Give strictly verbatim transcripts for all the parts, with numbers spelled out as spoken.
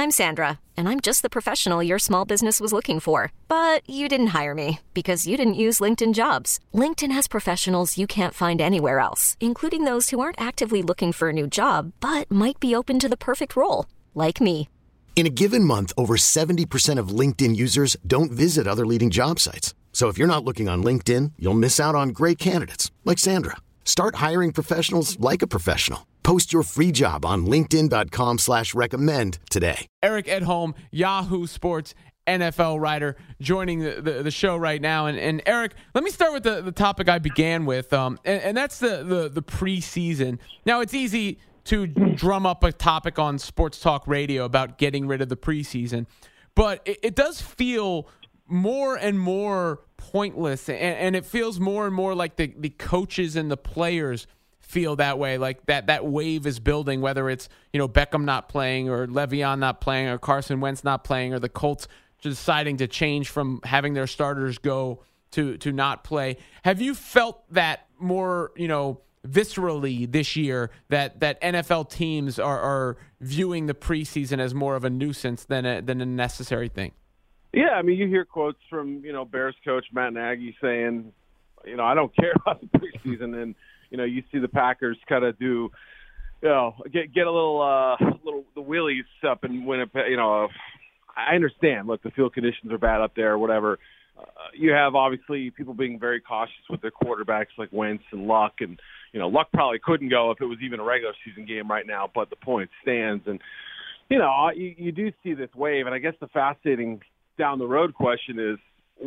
I'm Sandra, and I'm just the professional your small business was looking for. But you didn't hire me because you didn't use LinkedIn Jobs. LinkedIn has professionals you can't find anywhere else, including those who aren't actively looking for a new job, but might be open to the perfect role, like me. In a given month, over seventy percent of LinkedIn users don't visit other leading job sites. So if you're not looking on LinkedIn, you'll miss out on great candidates like Sandra. Start hiring professionals like a professional. Post your free job on linkedin.com slash recommend today. Eric Edholm, Yahoo Sports N F L writer, joining the, the, the show right now. And, and Eric, let me start with the, the topic I began with, um, and, and that's the, the, the preseason. Now, it's easy to drum up a topic on sports talk radio about getting rid of the preseason, but it, it does feel more and more pointless, and, and it feels more and more like the, the coaches and the players feel that way, like that that wave is building, whether it's, you know, Beckham not playing or Le'Veon not playing or Carson Wentz not playing or the Colts deciding to change from having their starters go to to not play. Have you felt that more, you know, viscerally this year, that that N F L teams are, are viewing the preseason as more of a nuisance than a, than a necessary thing? Yeah, I mean, you hear quotes from, you know, Bears coach Matt Nagy saying, you know, I don't care about the preseason, and you know, you see the Packers kind of do, you know, get get a little, uh, little the wheelies up and win a, you know. I understand. Look, the field conditions are bad up there, or whatever. Uh, you have obviously people being very cautious with their quarterbacks like Wentz and Luck, and you know, Luck probably couldn't go if it was even a regular season game right now. But the point stands, and you know, you, you do see this wave, and I guess the fascinating down the road question is,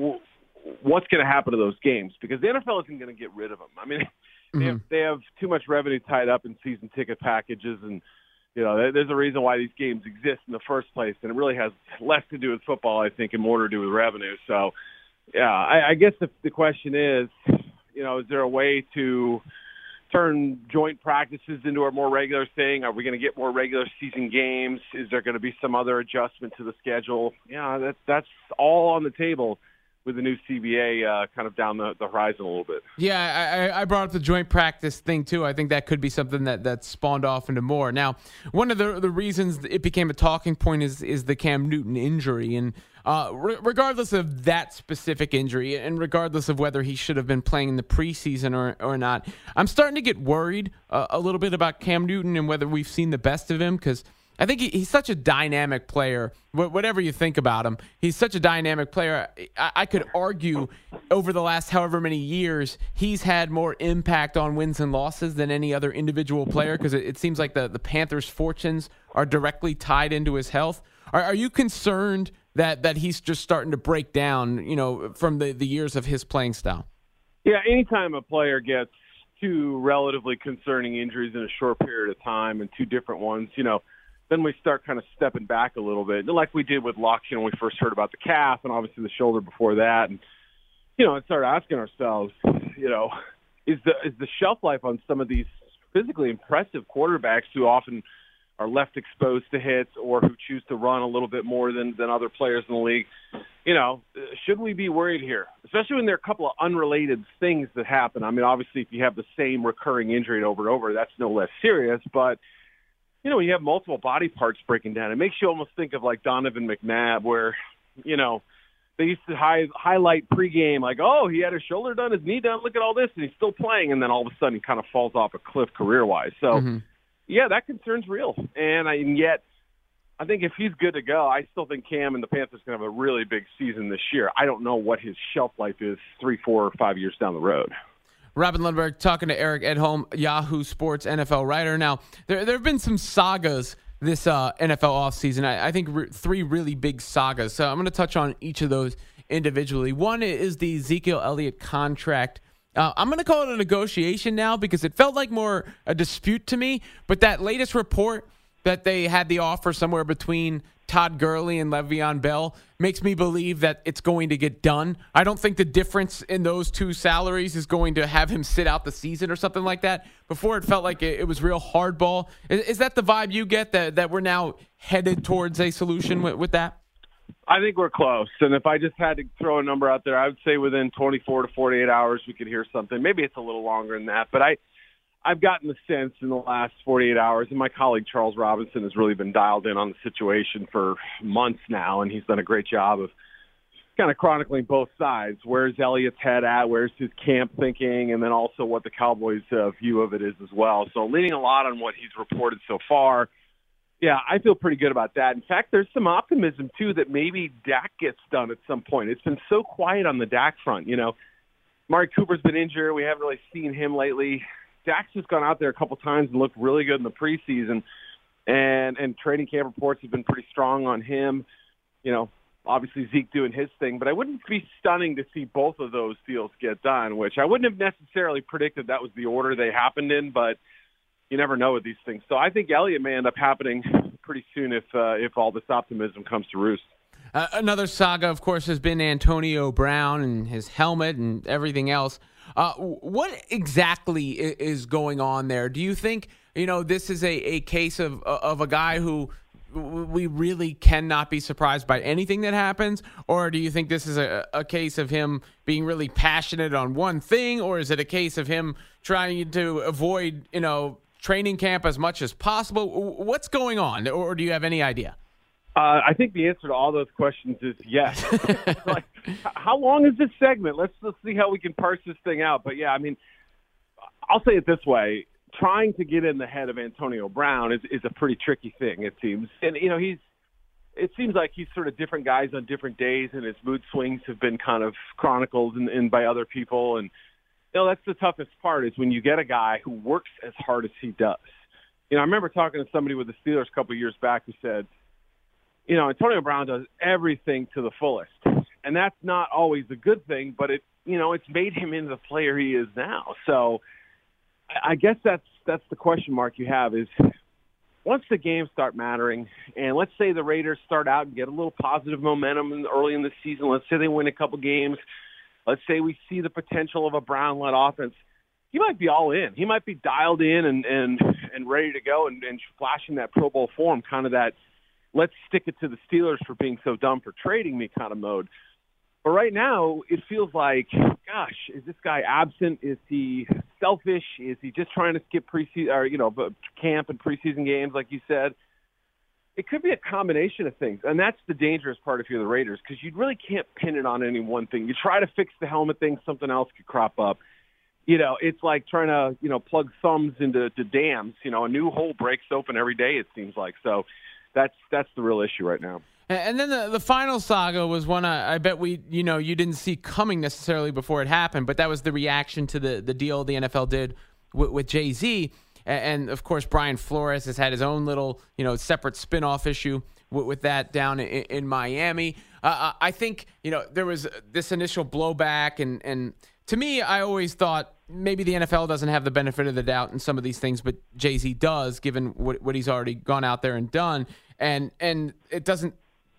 what's going to happen to those games? Because the N F L isn't going to get rid of them. I mean. They have, they have too much revenue tied up in season ticket packages, and you know there's a reason why these games exist in the first place, and it really has less to do with football, I think, and more to do with revenue. So, yeah, I, I guess the, the question is, you know, is there a way to turn joint practices into a more regular thing? Are we going to get more regular season games? Is there going to be some other adjustment to the schedule? Yeah, that, that's all on the table with the new C B A uh, kind of down the, the horizon a little bit. Yeah, I, I brought up the joint practice thing, too. I think that could be something that, that spawned off into more. Now, one of the the reasons it became a talking point is is the Cam Newton injury. And uh, re- regardless of that specific injury, and regardless of whether he should have been playing in the preseason or, or not, I'm starting to get worried uh, a little bit about Cam Newton and whether we've seen the best of him, because I think he, he's such a dynamic player. Whatever you think about him, he's such a dynamic player. I, I could argue over the last however many years, he's had more impact on wins and losses than any other individual player, because it, it seems like the, the Panthers' fortunes are directly tied into his health. Are, are you concerned that, that he's just starting to break down, you know, from the, the years of his playing style? Yeah, anytime a player gets two relatively concerning injuries in a short period of time, and two different ones, you know, then we start kind of stepping back a little bit, like we did with Luck, you know, when we first heard about the calf and obviously the shoulder before that. And, you know, and started asking ourselves, you know, is the is the shelf life on some of these physically impressive quarterbacks who often are left exposed to hits or who choose to run a little bit more than, than other players in the league, you know, should we be worried here? Especially when there are a couple of unrelated things that happen. I mean, obviously, if you have the same recurring injury over and over, that's no less serious, but you know, when you have multiple body parts breaking down, it makes you almost think of like Donovan McNabb, where, you know, they used to high, highlight pregame, like, oh, he had his shoulder done, his knee done, look at all this, and he's still playing, and then all of a sudden he kind of falls off a cliff career-wise. So, mm-hmm. yeah, that concern's real. And, I, and yet, I think if he's good to go, I still think Cam and the Panthers can have a really big season this year. I don't know what his shelf life is three, four, or five years down the road. Robin Lundberg talking to Eric Edholm, Yahoo Sports N F L writer. Now, there there have been some sagas this uh, N F L offseason. I, I think re- three really big sagas. So I'm going to touch on each of those individually. One is the Ezekiel Elliott contract. Uh, I'm going to call it a negotiation now because it felt like more a dispute to me. But that latest report that they had the offer somewhere between Todd Gurley and Le'Veon Bell makes me believe that it's going to get done. I don't think the difference in those two salaries is going to have him sit out the season or something like that. Before it felt like it, it was real hardball. Is, is that the vibe you get, that, that we're now headed towards a solution with, with that? I think we're close. And if I just had to throw a number out there, I would say within twenty-four to forty-eight hours we could hear something. Maybe it's a little longer than that. But I, I've gotten the sense in the last forty-eight hours, and my colleague Charles Robinson has really been dialed in on the situation for months now, and he's done a great job of kind of chronicling both sides. Where's Elliott's head at? Where's his camp thinking? And then also what the Cowboys' uh, view of it is as well. So leaning a lot on what he's reported so far. Yeah, I feel pretty good about that. In fact, there's some optimism, too, that maybe Dak gets done at some point. It's been so quiet on the Dak front. You know, Amari Cooper's been injured. We haven't really seen him lately. Dak's just gone out there a couple times and looked really good in the preseason. And, and training camp reports have been pretty strong on him. You know, obviously Zeke doing his thing, but I wouldn't be stunning to see both of those deals get done, which I wouldn't have necessarily predicted that was the order they happened in, but you never know with these things. So I think Elliott may end up happening pretty soon if uh, if all this optimism comes to roost. Uh, another saga, of course, has been Antonio Brown and his helmet and everything else. Uh, what exactly is going on there? Do you think, you know, this is a, a case of of a guy who we really cannot be surprised by anything that happens? Or do you think this is a, a case of him being really passionate on one thing? Or is it a case of him trying to avoid, you know, training camp as much as possible? What's going on? Or do you have any idea? Uh, I think the answer to all those questions is yes. Like, how long is this segment? Let's let's see how we can parse this thing out. But, yeah, I mean, I'll say it this way. Trying to get in the head of Antonio Brown is, is a pretty tricky thing, it seems. And, you know, he's it seems like he's sort of different guys on different days, and his mood swings have been kind of chronicled and, and by other people. And, you know, that's the toughest part is when you get a guy who works as hard as he does. You know, I remember talking to somebody with the Steelers a couple of years back who said, you know, Antonio Brown does everything to the fullest. And that's not always a good thing, but it, you know, it's made him into the player he is now. So I guess that's that's the question mark you have is once the games start mattering, and let's say the Raiders start out and get a little positive momentum early in the season. Let's say they win a couple games. Let's say we see the potential of a Brown-led offense. He might be all in. He might be dialed in and and, and ready to go and, and flashing that Pro Bowl form, kind of that let's stick it to the Steelers for being so dumb for trading me kind of mode. But right now, it feels like, gosh, is this guy absent? Is he selfish? Is he just trying to skip preseason or, you know, camp and preseason games, like you said? It could be a combination of things, and that's the dangerous part if you're the Raiders, because you really can't pin it on any one thing. You try to fix the helmet thing, something else could crop up. You know, it's like trying to, you know, plug thumbs into to dams. You know, a new hole breaks open every day, it seems like. So that's that's the real issue right now. And then the, the final saga was one I, I bet we, you know, you didn't see coming necessarily before it happened, but that was the reaction to the, the deal the N F L did with, with Jay-Z. And, and, of course, Brian Flores has had his own little, you know, separate spinoff issue with, with that down in, in Miami. Uh, I think, you know, there was this initial blowback, and, and to me, I always thought maybe the N F L doesn't have the benefit of the doubt in some of these things, but Jay-Z does, given what, what he's already gone out there and done. And and it doesn't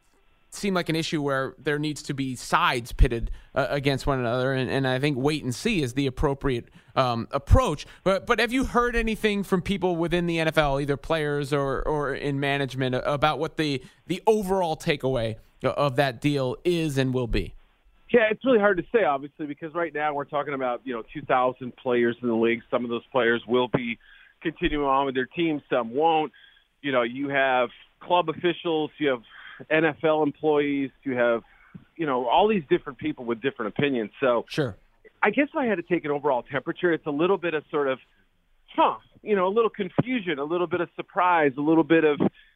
seem like an issue where there needs to be sides pitted uh, against one another, and, and I think wait and see is the appropriate um, approach. But but have you heard anything from people within the N F L, either players or or in management, about what the the overall takeaway of that deal is and will be? Yeah, it's really hard to say, obviously, because right now we're talking about, you know, two thousand players in the league. Some of those players will be continuing on with their teams, some won't. You know, you have club officials, you have N F L employees, you have, you know, all these different people with different opinions. So sure, I guess if I had to take an overall temperature, it's a little bit of sort of, huh, you know, a little confusion, a little bit of surprise, a little bit of,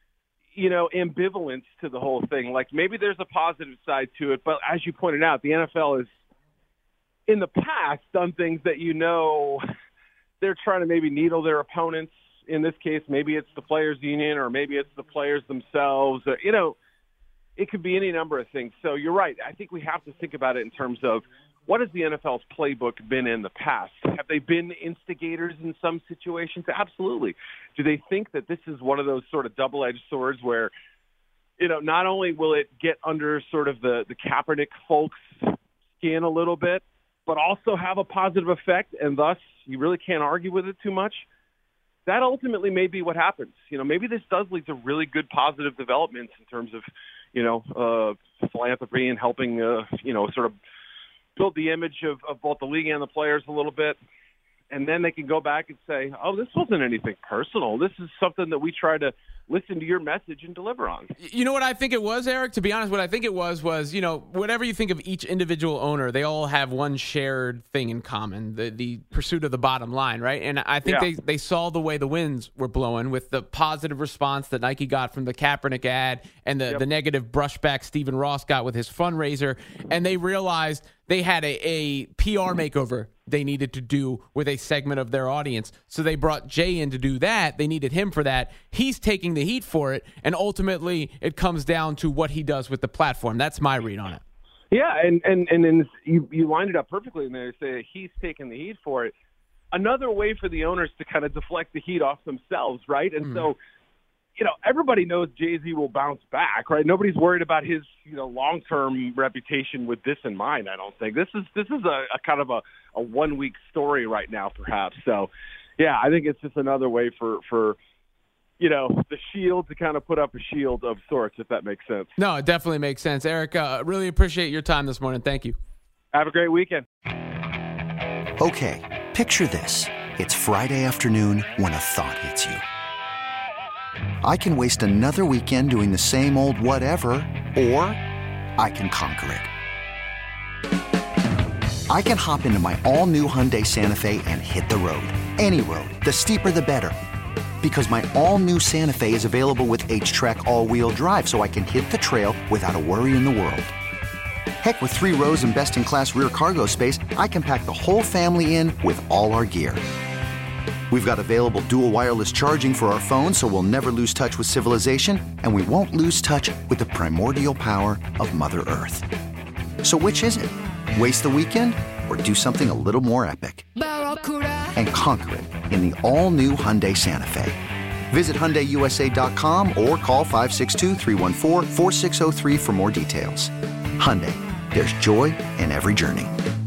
you know, ambivalence to the whole thing. Like maybe there's a positive side to it, but as you pointed out, the N F L has in the past done things that, you know, they're trying to maybe needle their opponents. In this case, maybe it's the players union or maybe it's the players themselves. Uh, you know, it could be any number of things. So you're right. I think we have to think about it in terms of what has the N F L's playbook been in the past? Have they been instigators in some situations? Absolutely. Do they think that this is one of those sort of double-edged swords where, you know, not only will it get under sort of the, the Kaepernick folks' skin a little bit, but also have a positive effect, and thus you really can't argue with it too much? That ultimately may be what happens. You know, maybe this does lead to really good positive developments in terms of, you know, uh, philanthropy and helping, uh, you know, sort of build the image of, of both the league and the players a little bit. and then they can go back and say, oh, this wasn't anything personal. This is something that we try to listen to your message and deliver on. You know what I think it was, Eric? To be honest, what I think it was was, you know, whatever you think of each individual owner, they all have one shared thing in common, the the pursuit of the bottom line, right? And I think yeah. they, they saw the way the winds were blowing with the positive response that Nike got from the Kaepernick ad and the, yep. the negative brushback Stephen Ross got with his fundraiser, and they realized they had a, a P R makeover they needed to do with a segment of their audience. So they brought Jay in to do that. They needed him for that. He's taking the heat for it, and ultimately it comes down to what he does with the platform. That's my read on it. Yeah, and and and then you you lined it up perfectly in there. Say he's taking the heat for it. Another way for the owners to kind of deflect the heat off themselves, right? And mm-hmm. so, you know, everybody knows Jay-Z will bounce back, right? Nobody's worried about his, you know, long-term reputation with this in mind, I don't think. This is this is a, a kind of a, a one-week story right now, perhaps. So, yeah, I think it's just another way for, for, you know, the Shield to kind of put up a shield of sorts, if that makes sense. No, it definitely makes sense. Eric, uh, really appreciate your time this morning. Thank you. Have a great weekend. Okay, picture this. It's Friday afternoon when a thought hits you. I can waste another weekend doing the same old whatever, or I can conquer it. I can hop into my all-new Hyundai Santa Fe and hit the road. Any road. The steeper, the better. Because my all-new Santa Fe is available with H-Track all-wheel drive, so I can hit the trail without a worry in the world. Heck, with three rows and best-in-class rear cargo space, I can pack the whole family in with all our gear. We've got available dual wireless charging for our phones, so we'll never lose touch with civilization, and we won't lose touch with the primordial power of Mother Earth. So which is it? Waste the weekend or do something a little more epic? And conquer it in the all-new Hyundai Santa Fe. Visit Hyundai U S A dot com or call five six two, three one four, four six zero three for more details. Hyundai, there's joy in every journey.